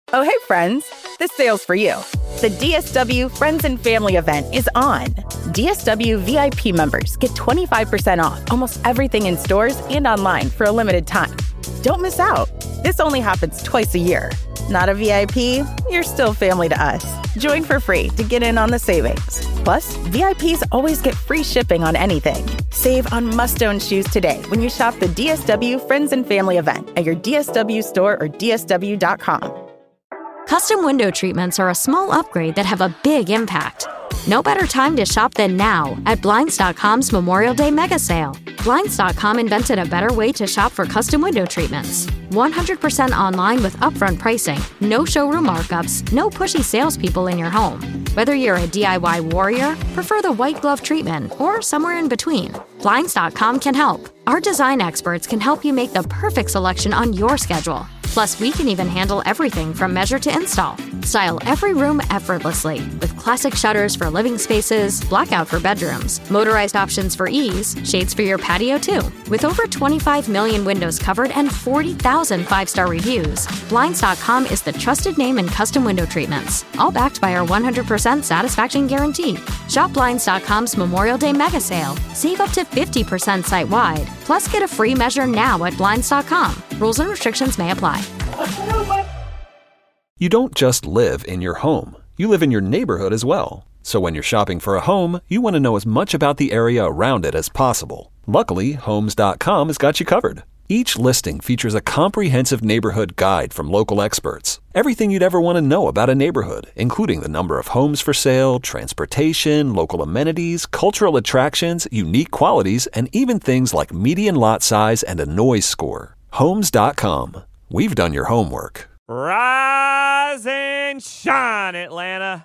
Oh, hey, friends. This sale's for you. The DSW Friends and Family event is on. DSW VIP members get 25% off almost everything in stores and online for a limited time. Don't miss out. This only happens twice a year. Not a VIP? You're still family to us. Join for free to get in on the savings. Plus, VIPs always get free shipping on anything. Save on must-own shoes today when you shop the DSW Friends and Family event at your DSW store or DSW.com. Custom window treatments are a small upgrade that have a big impact. No better time to shop than now at Blinds.com's Memorial Day Mega Sale. Blinds.com invented a better way to shop for custom window treatments. 100% online with upfront pricing, no showroom markups, no pushy salespeople in your home. Whether you're a DIY warrior, prefer the white glove treatment, or somewhere in between, Blinds.com can help. Our design experts can help you make the perfect selection on your schedule. Plus, we can even handle everything from measure to install. Style every room effortlessly with classic shutters for living spaces, blackout for bedrooms, motorized options for ease, shades for your patio too. With over 25 million windows covered and 40,000 five-star reviews, Blinds.com is the trusted name in custom window treatments, all backed by our 100% satisfaction guarantee. Shop Blinds.com's Memorial Day Mega Sale. Save up to 50% site-wide. Plus, get a free measure now at Blinds.com. Rules and restrictions may apply. You don't just live in your home. You live in your neighborhood as well. So when you're shopping for a home, you want to know as much about the area around it as possible. Luckily, Homes.com has got you covered. Each listing features a comprehensive neighborhood guide from local experts. Everything you'd ever want to know about a neighborhood, including the number of homes for sale, transportation, local amenities, cultural attractions, unique qualities, and even things like median lot size and a noise score. Homes.com. We've done your homework. Rise and shine, Atlanta.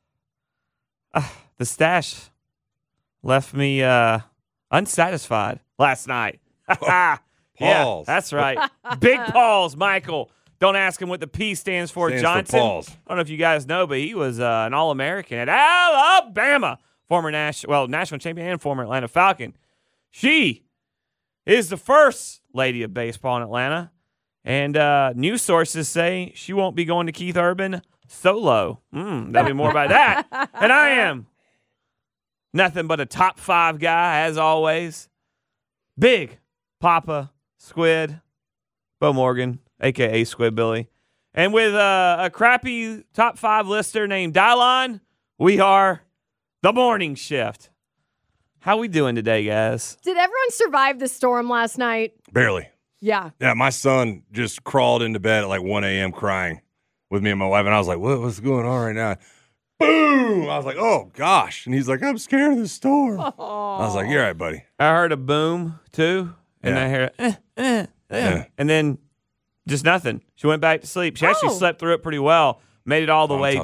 The stash left me unsatisfied last night. Yeah, that's right. Big Pauls, Michael. Don't ask him what the P stands for, Johnson. Pauls. I don't know if you guys know, but he was an All-American at Alabama. Former national champion and former Atlanta Falcon. She is the first lady of baseball in Atlanta. And news sources say she won't be going to Keith Urban solo. There'll be more about that. And I am nothing but a top 5 guy, as always. Big Papa Squid, Bo Morgan, a.k.a. Squid Billy. And with a crappy top 5 lister named Dylon, we are the morning shift. How we doing today, guys? Did everyone survive the storm last night? Barely. Yeah. Yeah, my son just crawled into bed at like 1 a.m. crying with me and my wife, and I was like, what's going on right now? Boom! I was like, oh, gosh. And he's like, I'm scared of the storm. I was like, you're right, buddy. I heard a boom, too, and Yeah. I heard, and then just nothing. She went back to sleep. She actually slept through it pretty well. Made it all the way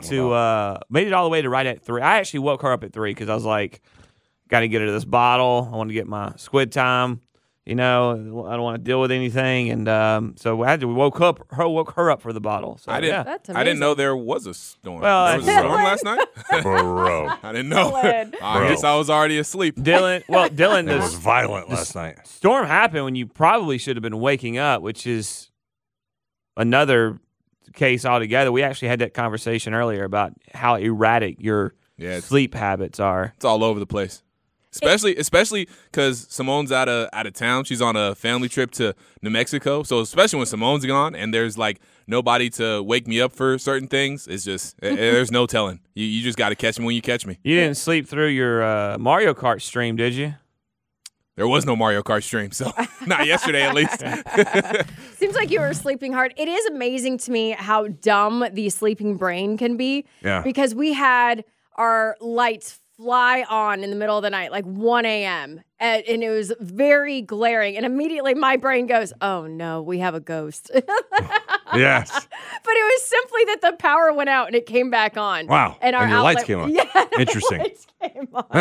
to right at 3. I actually woke her up at 3 because I was like, got to get her this bottle. I want to get my squid time. You know, I don't want to deal with anything, and so I had to woke her up for the bottle. So, I didn't know there was a storm. Well, there was a storm last night. Bro. I didn't know. Dylan. I guess I was already asleep. Dylan, It was violent last night. storm happened when you probably should have been waking up, which is another case altogether. We actually had that conversation earlier about how erratic your sleep habits are. It's all over the place. Especially because Simone's out of town. She's on a family trip to New Mexico. So especially when Simone's gone and there's like nobody to wake me up for certain things, it's just there's no telling. You just got to catch me when you catch me. You didn't sleep through your Mario Kart stream, did you? There was no Mario Kart stream, so not yesterday at least. Seems like you were sleeping hard. It is amazing to me how dumb the sleeping brain can be. Yeah. Because we had our lights fly on in the middle of the night, like 1 a.m. And it was very glaring. And immediately my brain goes, oh, no, we have a ghost. Yes. But it was simply that the power went out and it came back on. Wow. And our your lights outlet- came on. Yeah. Interesting. Lights came on. Huh.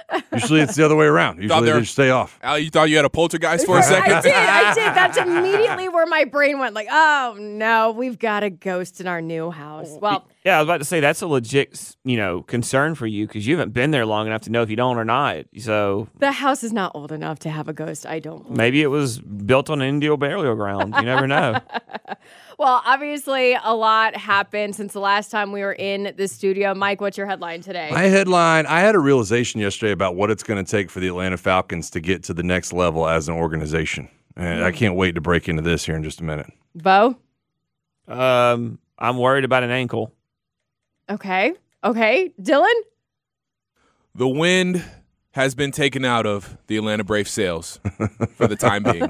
Usually it's the other way around. Usually they just stay off. Al, you thought you had a poltergeist for a second? I did. That's immediately where my brain went. Like, oh no, we've got a ghost in our new house. Well, yeah, I was about to say that's a legit, concern for you because you haven't been there long enough to know if you don't or not. So the house is not old enough to have a ghost. I don't believe. Maybe it was built on an Indian burial ground. You never know. Well, obviously, a lot happened since the last time we were in the studio. Mike, what's your headline today? My headline, I had a realization yesterday about what it's going to take for the Atlanta Falcons to get to the next level as an organization. And I can't wait to break into this here in just a minute. Bo? I'm worried about an ankle. Okay. Dylan? The wind has been taken out of the Atlanta Braves sails for the time being.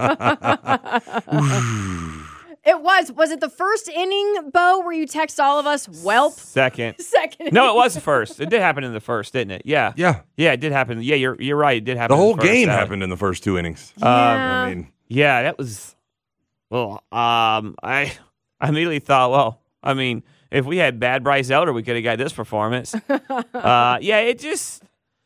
It was it the first inning, Bo, where you text all of us, welp? Second. No, it was the first. It did happen in the first, didn't it? Yeah. Yeah, it did happen. Yeah, you're right. It did happen. The whole in the first, game happened in the first 2 innings. Yeah. Yeah, that was. Well, I immediately thought, if we had bad Bryce Elder, we could have got this performance. It just.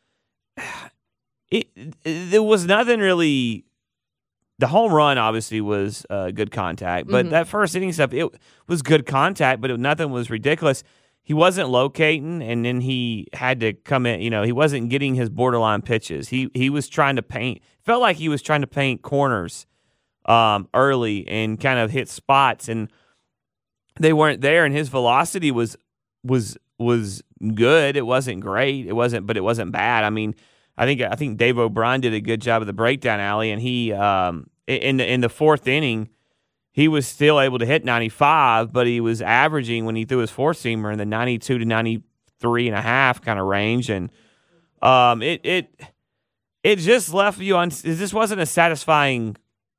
There was nothing really. The home run obviously was good contact, but that first inning stuff, it was good contact, but nothing was ridiculous. He wasn't locating, and then he had to come in. He wasn't getting his borderline pitches. He was trying to paint. Felt like he was trying to paint corners early and kind of hit spots, and they weren't there. And his velocity was good. It wasn't great. But it wasn't bad. I think Dave O'Brien did a good job of the breakdown, Allie, and he in the fourth inning, he was still able to hit 95, but he was averaging when he threw his four seamer in the 92 to 93.5 kind of range, and it just left you on. This wasn't a satisfying.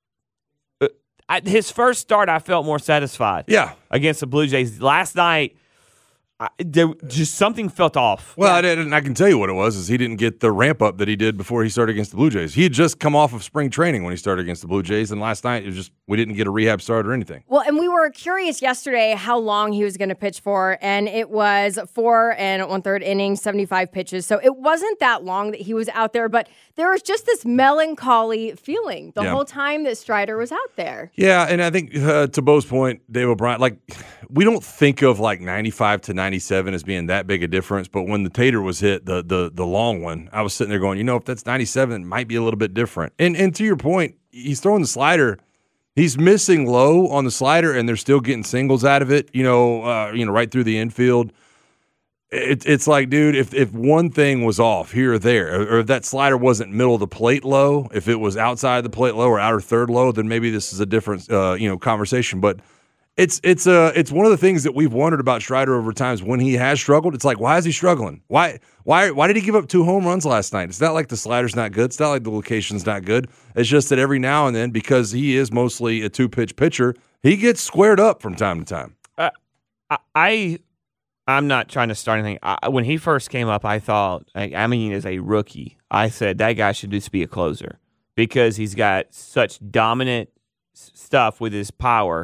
His first start, I felt more satisfied. Yeah, against the Blue Jays last night. Just something felt off. Well, I can tell you what it was, is he didn't get the ramp up that he did before he started against the Blue Jays. He had just come off of spring training when he started against the Blue Jays, and last night we didn't get a rehab start or anything. Well, and we were curious yesterday how long he was going to pitch for, and it was 4 1/3 innings, 75 pitches. So it wasn't that long that he was out there, but there was just this melancholy feeling the whole time that Strider was out there. Yeah, and I think to Bo's point, Dave O'Brien, we don't think of 95 to 97 as being that big a difference, but when the Tater was hit, the long one, I was sitting there going, if that's 97, it might be a little bit different. And to your point, he's throwing the slider. He's missing low on the slider, and they're still getting singles out of it, right through the infield. It's like, dude, if one thing was off here or there, or if that slider wasn't middle of the plate low, if it was outside the plate low or outer third low, then maybe this is a different conversation. But it's one of the things that we've wondered about Strider over times when he has struggled. It's like, why is he struggling? Why did he give up 2 home runs last night? It's not like the slider's not good. It's not like the location's not good. It's just that every now and then, because he is mostly a 2-pitch pitcher, he gets squared up from time to time. I'm not trying to start anything. When he first came up, I thought, as a rookie, I said that guy should just be a closer because he's got such dominant stuff with his power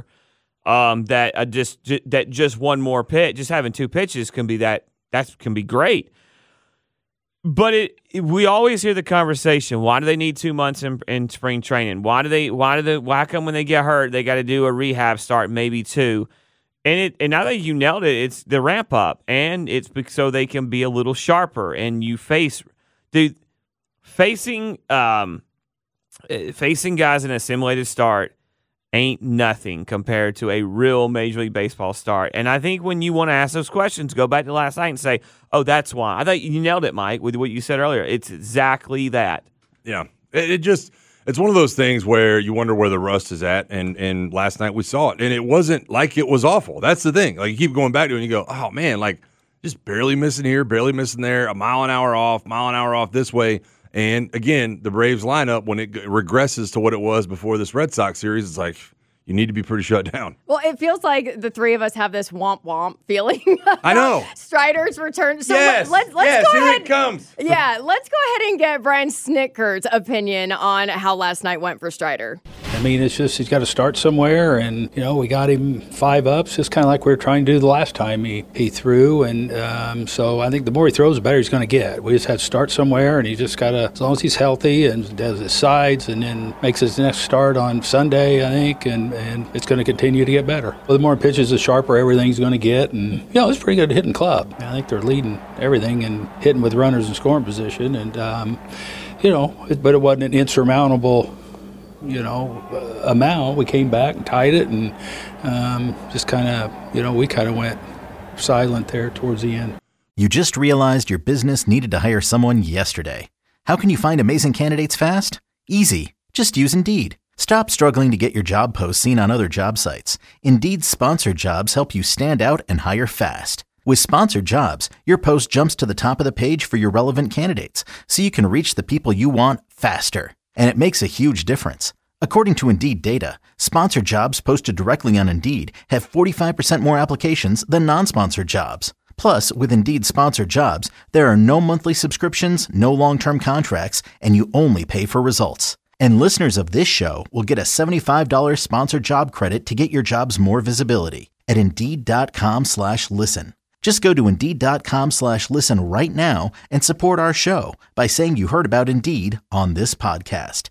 that just one more pitch, just having 2 pitches can be that can be great. But we always hear the conversation. Why do they need 2 months in spring training? Why come when they get hurt they got to do a rehab start, maybe 2? And now that you nailed it, it's the ramp up, and it's so they can be a little sharper. And you facing guys in a simulated start ain't nothing compared to a real Major League Baseball start. And I think when you want to ask those questions, go back to last night and say, "Oh, that's why." I thought you nailed it, Mike, with what you said earlier. It's exactly that. Yeah, it's one of those things where you wonder where the rust is at, and last night we saw it, and it wasn't like it was awful. That's the thing. You keep going back to it, and you go, oh, man, just barely missing here, barely missing there, a mile an hour off this way. And, again, the Braves lineup, when it regresses to what it was before this Red Sox series, it's like you need to be pretty shut down. Well, it feels like the three of us have this womp-womp feeling. I know. Strider's return. So let's go ahead. Here it comes. Yeah, let's go ahead and get Brian Snitker's opinion on how last night went for Strider. I mean, it's just he's got to start somewhere, and we got him 5 ups, just kind of like we were trying to do the last time he threw, and so I think the more he throws, the better he's going to get. We just have to start somewhere, and he just got to, as long as he's healthy and does his sides, and then makes his next start on Sunday, I think, and it's going to continue to get better. Well, the more he pitches, the sharper everything's going to get, and it's a pretty good hitting club. I think they're leading everything and hitting with runners in scoring position, and but it wasn't an insurmountable amount. We came back and tied it, and just kind of we kind of went silent there towards the end. You just realized your business needed to hire someone yesterday. How can you find amazing candidates fast? Easy. Just use Indeed. Stop struggling to get your job posts seen on other job sites. Indeed's sponsored jobs help you stand out and hire fast. With sponsored jobs, your post jumps to the top of the page for your relevant candidates, so you can reach the people you want faster. And it makes a huge difference. According to Indeed data, sponsored jobs posted directly on Indeed have 45% more applications than non-sponsored jobs. Plus, with Indeed sponsored jobs, there are no monthly subscriptions, no long-term contracts, and you only pay for results. And listeners of this show will get a $75 sponsored job credit to get your jobs more visibility at Indeed.com/listen. Just go to Indeed.com/listen right now and support our show by saying you heard about Indeed on this podcast.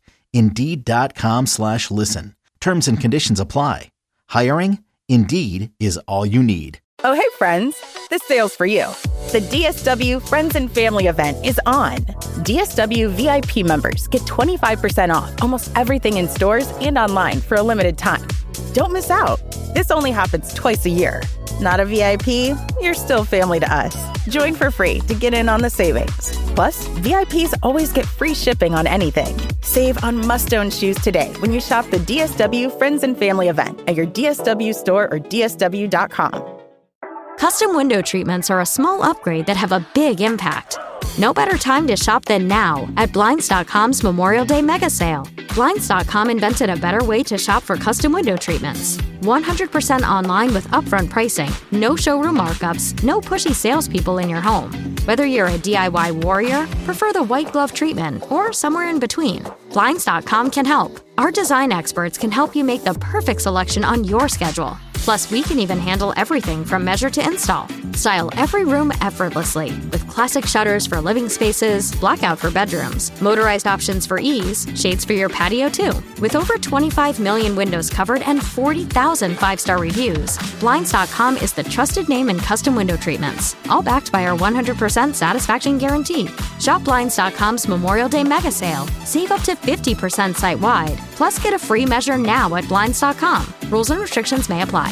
Indeed.com/listen. Terms and conditions apply. Hiring? Indeed is all you need. Oh, hey, friends. This sale's for you. The DSW Friends and Family event is on. DSW VIP members get 25% off almost everything in stores and online for a limited time. Don't miss out. This only happens twice a year. Not a VIP? You're still family to us. Join for free to get in on the savings. Plus, VIPs always get free shipping on anything. Save on must-own shoes today when you shop the DSW Friends and Family event at your DSW store or DSW.com. Custom window treatments are a small upgrade that have a big impact. No better time to shop than now at Blinds.com's Memorial Day Mega Sale. Blinds.com invented a better way to shop for custom window treatments. 100% online with upfront pricing, no showroom markups, no pushy salespeople in your home. Whether you're a DIY warrior, prefer the white glove treatment, or somewhere in between, Blinds.com can help. Our design experts can help you make the perfect selection on your schedule. Plus, we can even handle everything from measure to install. Style every room effortlessly with classic shutters for living spaces, blackout for bedrooms, motorized options for ease, shades for your patio too. With over 25 million windows covered and 40,000 five-star reviews, Blinds.com is the trusted name in custom window treatments, all backed by our 100% satisfaction guarantee. Shop Blinds.com's Memorial Day Mega Sale. Save up to 50% site-wide. Plus, get a free measure now at Blinds.com. Rules and restrictions may apply.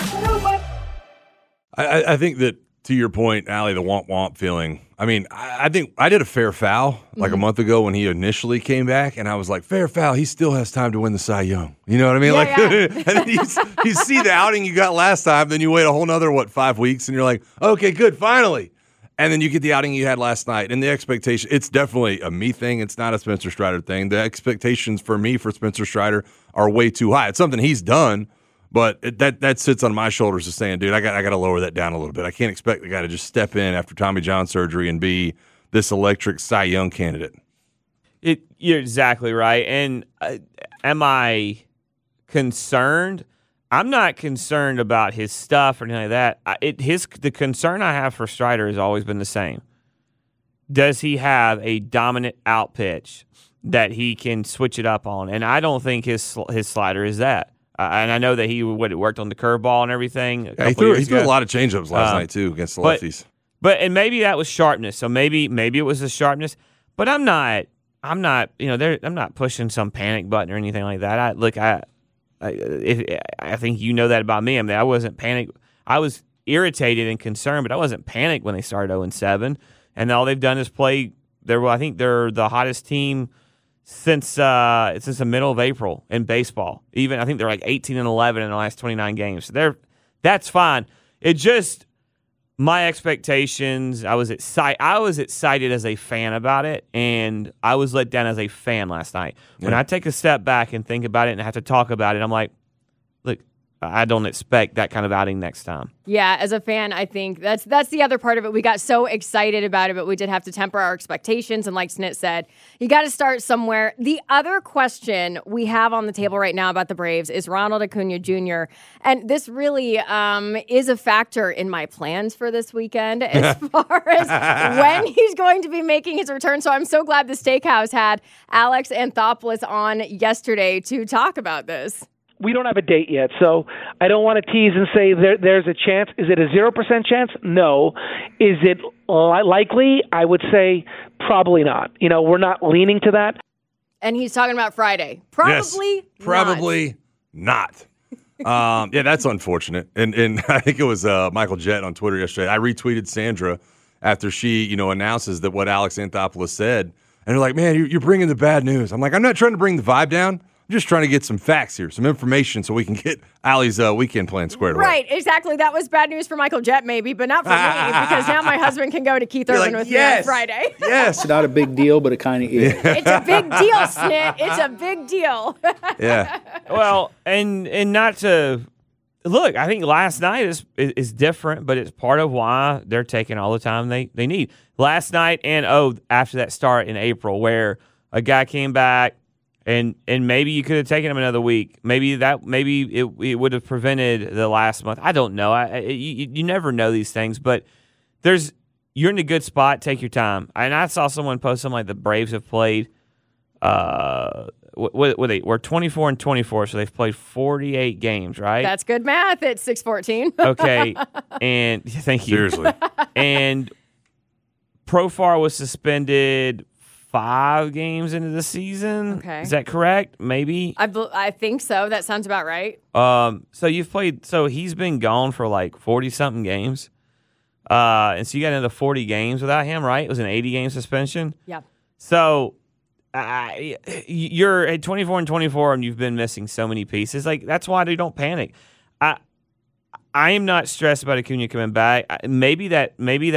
I think that, to your point, Allie, the womp-womp feeling, I mean, I think I did a fair foul like a month ago when he initially came back, and I was like, fair foul, he still has time to win the Cy Young. You know what I mean? And then you see the outing you got last time, then you wait a whole nother, 5 weeks, and you're like, okay, good, finally. And then you get the outing you had last night, and the expectation, it's definitely a me thing. It's not a Spencer Strider thing. The expectations for me for Spencer Strider are way too high. It's something he's done, but that sits on my shoulders of saying, dude, I got to lower that down a little bit. I can't expect the guy to just step in after Tommy John surgery and be this electric Cy Young candidate. You're exactly right. And am I concerned? I'm not concerned about his stuff or anything like that. The concern I have for Strider has always been the same. Does he have a dominant out pitch that he can switch it up on? And I don't think his slider is that. And I know that he worked on the curveball and everything. He threw a lot of changeups last night too against the lefties. And maybe that was sharpness. So maybe it was the sharpness. But I'm not I'm not pushing some panic button or anything like that. I think you know that about me. I mean, I wasn't panicked. I was irritated and concerned, but I wasn't panicked when they started 0-7. And all they've done is play. I think they're the hottest team since the middle of April in baseball. Even I think they're like 18-11 in the last 29 games. So that's fine. It just my expectations. I was excited as a fan about it, and I was let down as a fan last night. When I take a step back and think about it and have to talk about it, I'm like, look, I don't expect that kind of outing next time. Yeah, as a fan, I think that's the other part of it. We got so excited about it, but we did have to temper our expectations. And like Snit said, you got to start somewhere. The other question we have on the table right now about the Braves is Ronald Acuna Jr. And this really is a factor in my plans for this weekend as far as when he's going to be making his return. So I'm so glad the Steakhouse had Alex Anthopoulos on yesterday to talk about this. We don't have a date yet, so I don't want to tease and say there's a chance. Is it a 0% chance? No. Is it likely? I would say probably not. We're not leaning to that. And he's talking about Friday. Probably not. Yeah, that's unfortunate. And I think it was Michael Jett on Twitter yesterday. I retweeted Sandra after she, announces that what Alex Anthopoulos said. And they're like, man, you're bringing the bad news. I'm like, I'm not trying to bring the vibe down. I'm just trying to get some facts here, some information, so we can get Allie's weekend plan squared away. Right, exactly. That was bad news for Michael Jett, maybe, but not for me, because now my husband can go to Keith Urban with me on Friday. Yes. It's not a big deal, but it kind of is. It's a big deal, Snit. It's a big deal. Yeah. Well, and not to look, I think last night is different, but it's part of why they're taking all the time they need. Last night and after that start in April, where a guy came back. And maybe you could have taken him another week. Maybe it would have prevented the last month. I don't know. You never know these things, but you're in a good spot. Take your time. And I saw someone post something like the Braves have played. We're 24-24, so they've played 48 games, right? That's good math. It's 614. Okay, and thank you. Seriously. And Profar was suspended 5 games into the season. Okay. Is that correct? Maybe? I think so. That sounds about right. So he's been gone for like 40-something games. And so you got into 40 games without him, right? It was an 80-game suspension. Yeah. So you're at 24-24 and you've been missing so many pieces. Like, that's why they don't panic. I am not stressed about Acuna coming back. Maybe the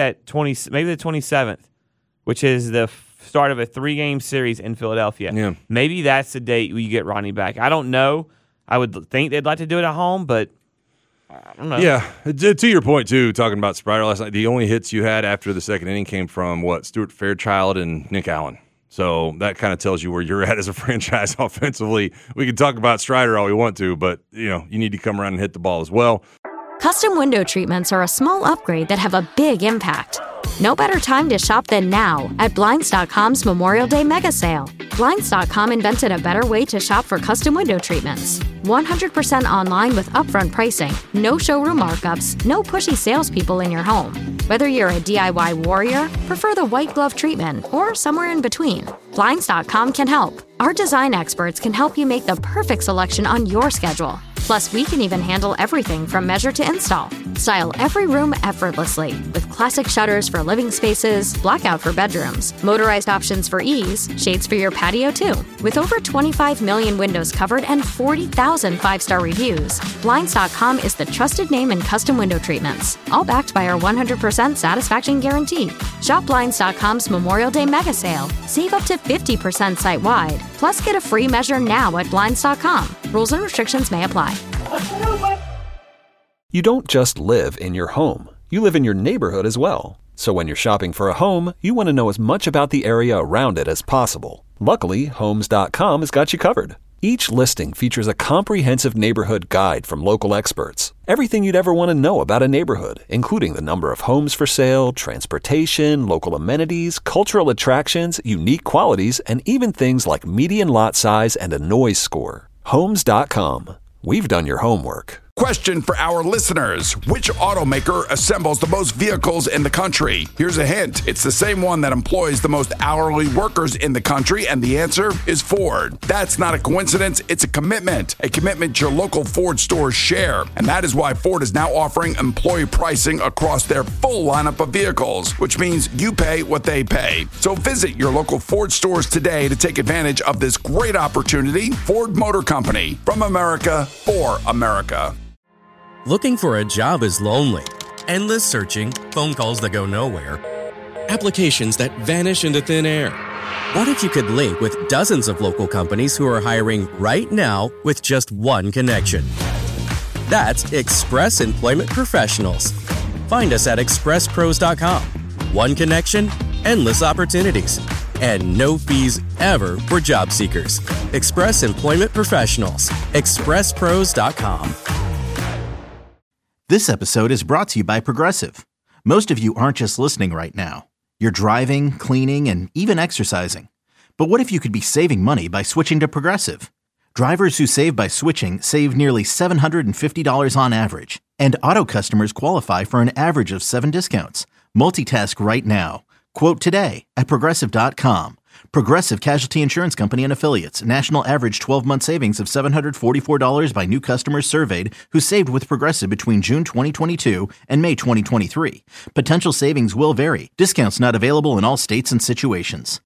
27th, which is the start of a 3-game series in Philadelphia. Yeah. Maybe that's the date you get Ronnie back. I don't know. I would think they'd like to do it at home, but I don't know. Yeah. To your point, too, talking about Sprider last night, the only hits you had after the second inning came from, Stuart Fairchild and Nick Allen. So that kind of tells you where you're at as a franchise offensively. We can talk about Strider all we want to, but, you need to come around and hit the ball as well. Custom window treatments are a small upgrade that have a big impact. No better time to shop than now at Blinds.com's Memorial Day Mega Sale. Blinds.com invented a better way to shop for custom window treatments. 100% online with upfront pricing, no showroom markups, no pushy salespeople in your home. Whether you're a DIY warrior, prefer the white glove treatment, or somewhere in between, Blinds.com can help. Our design experts can help you make the perfect selection on your schedule. Plus, we can even handle everything from measure to install. Style every room effortlessly with classic shutters for living spaces, blackout for bedrooms, motorized options for ease, shades for your patio too. With over 25 million windows covered and 40,000 5-star reviews, Blinds.com is the trusted name in custom window treatments, all backed by our 100% satisfaction guarantee. Shop Blinds.com's Memorial Day Mega Sale. Save up to 50% site-wide. Plus, get a free measure now at Blinds.com. Rules and restrictions may apply. You don't just live in your home. You live in your neighborhood as well. So when you're shopping for a home, you want to know as much about the area around it as possible. Luckily, Homes.com has got you covered. Each listing features a comprehensive neighborhood guide from local experts. Everything you'd ever want to know about a neighborhood, including the number of homes for sale, transportation, local amenities, cultural attractions, unique qualities, and even things like median lot size and a noise score. Homes.com. We've done your homework. Question for our listeners. Which automaker assembles the most vehicles in the country? Here's a hint. It's the same one that employs the most hourly workers in the country, and the answer is Ford. That's not a coincidence. It's a commitment your local Ford stores share. And that is why Ford is now offering employee pricing across their full lineup of vehicles, which means you pay what they pay. So visit your local Ford stores today to take advantage of this great opportunity. Ford Motor Company, from America for America. Looking for a job is lonely. Endless searching, phone calls that go nowhere, applications that vanish into thin air. What if you could link with dozens of local companies who are hiring right now with just one connection? That's Express Employment Professionals. Find us at expresspros.com. One connection, endless opportunities, and no fees ever for job seekers. Express Employment Professionals. expresspros.com. This episode is brought to you by Progressive. Most of you aren't just listening right now. You're driving, cleaning, and even exercising. But what if you could be saving money by switching to Progressive? Drivers who save by switching save nearly $750 on average, and auto customers qualify for an average of 7 discounts. Multitask right now. Quote today at Progressive.com. Progressive Casualty Insurance Company and Affiliates. National average 12-month savings of $744 by new customers surveyed who saved with Progressive between June 2022 and May 2023. Potential savings will vary. Discounts not available in all states and situations.